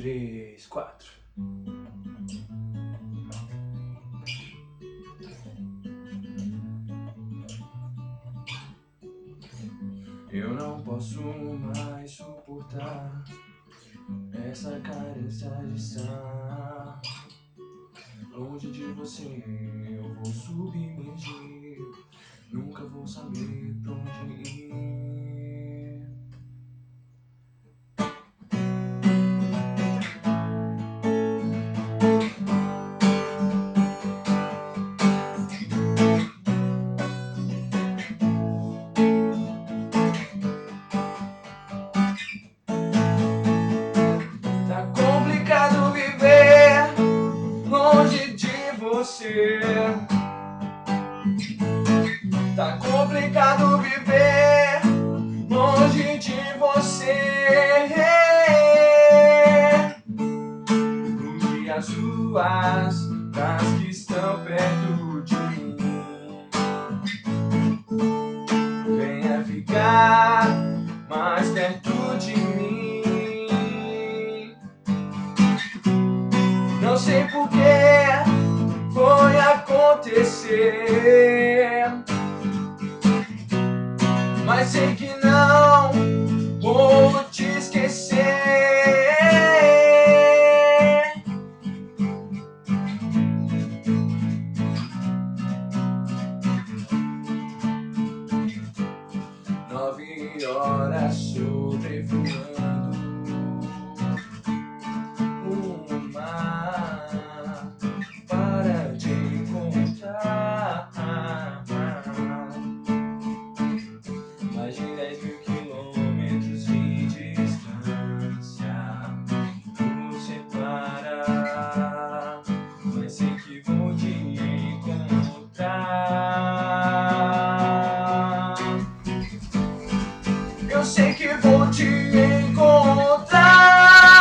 3, 4. Eu não posso mais suportar essa carência de estar longe de você. Eu vou submergir, nunca vou saber pra onde ir. Tá complicado viver longe de você. Tá complicado viver longe de você. Num dia suas das que estão perto de mim, venha ficar mais perto de mim. Não sei por que foi acontecer, mas sei que não vou te esquecer. 9 horas sobrevoando o mar para te encontrar. Mais de 10.000 quilômetros de distância nos separa, mas sei que vou te encontrar. Eu sei que vou te encontrar.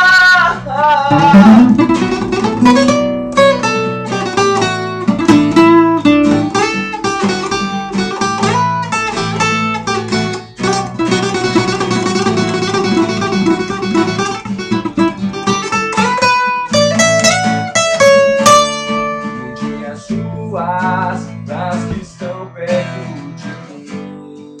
Suas das que estão perto de mim,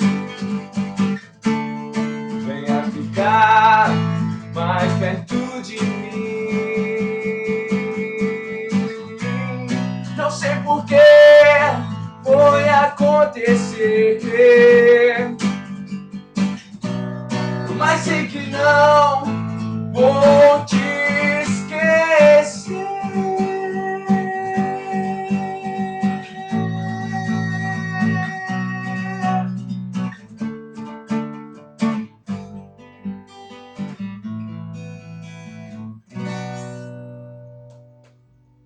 venha ficar mais perto de mim. Não sei por que foi acontecer, mas sei que não vou te